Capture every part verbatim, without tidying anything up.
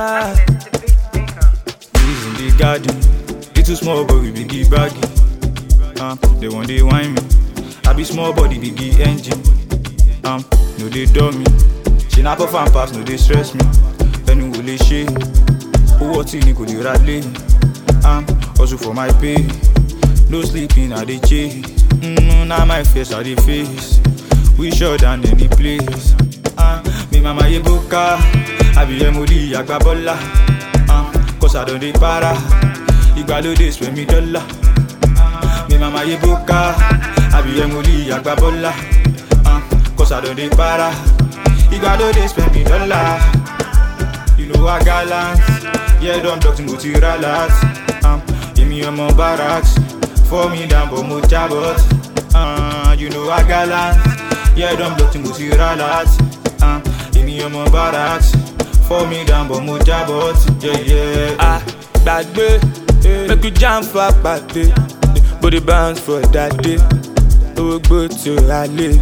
Ah, Breeze in the garden, little small but we biggie baggy. Um, they want they wine me. I be small body biggie engine. Um, no they dumb me. She not puff and pass, no they stress me. Then we will shake. Who what in go the rally? Um, also for my pay. No sleeping at the chase. Mm, now my face at the face. We short than any place. Uh, me mama ye boka. I be emodi agba bola. Uh, cause I don't dey para. Igbalo spend me dollar. Uh, me mama ye boka. I be emodi agba bola. Uh, cause I don't dey para. Igbalo spend me dollar. You know I gallant. Yeah, don't talk to me to relax. Um, give me your barracks. For me down but mo jabot. Uh, you know I gallant. Yeah, don't talk to me to relax. Um, give me your barracks. For me down but mo jabot. Yeah, yeah. ah, gbàgbé, make you jam for party. Body bounce for that day. Oh, go to rally.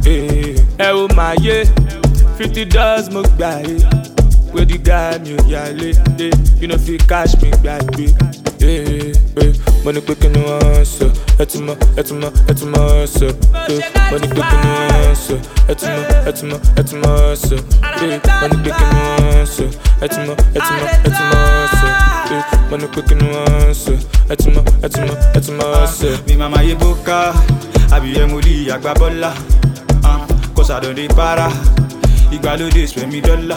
Ẹ wo máa yé, fifty dollars mo gbà yé. Where the guy me yale, eh, you know fi cash me gbàgbé. Eh, eh, money quick in one so, etimo, etimo, etimo so. Eh, money quick in one so, etimo, etimo, etimo so. Eh, money quick in one so, etimo, etimo, etimo so. Eh, money quick in one so, etimo, etimo, etimo so. Me mama ye boka, I be emodi agba bola. Uh, cause I don't dey para. Igbalo spend me dollar.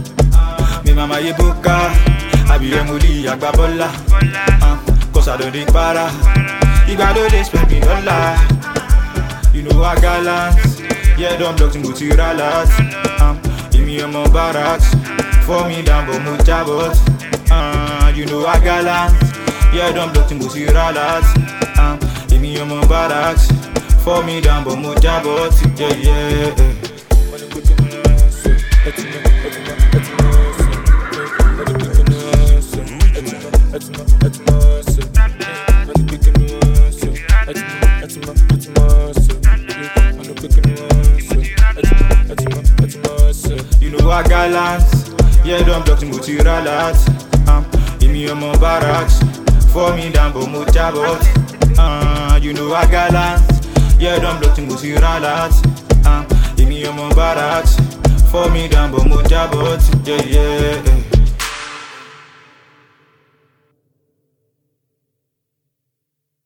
Me mama ye boka, I be emodi agba bola. Uh, cause I don't dey para. Igbalo spend me dollar. You know I gallant. Yeah, don't block to go to relax. Um, give me your more barracks. For me down but mo jabot. Uh, you know I gallant. Yeah, don't block to go to relax. Um, give me your more barracks. For me down but mo jabot. Yeah, yeah, yeah. You know I gallant. Yeah, don't block to go to relax. Um, give me your more barracks. For me down but mo jabot. Uh, you know I gallant. Yeah, don't block to go to relax. Um, give me your more barracks. For me down but mo jabot. Yeah, yeah, yeah.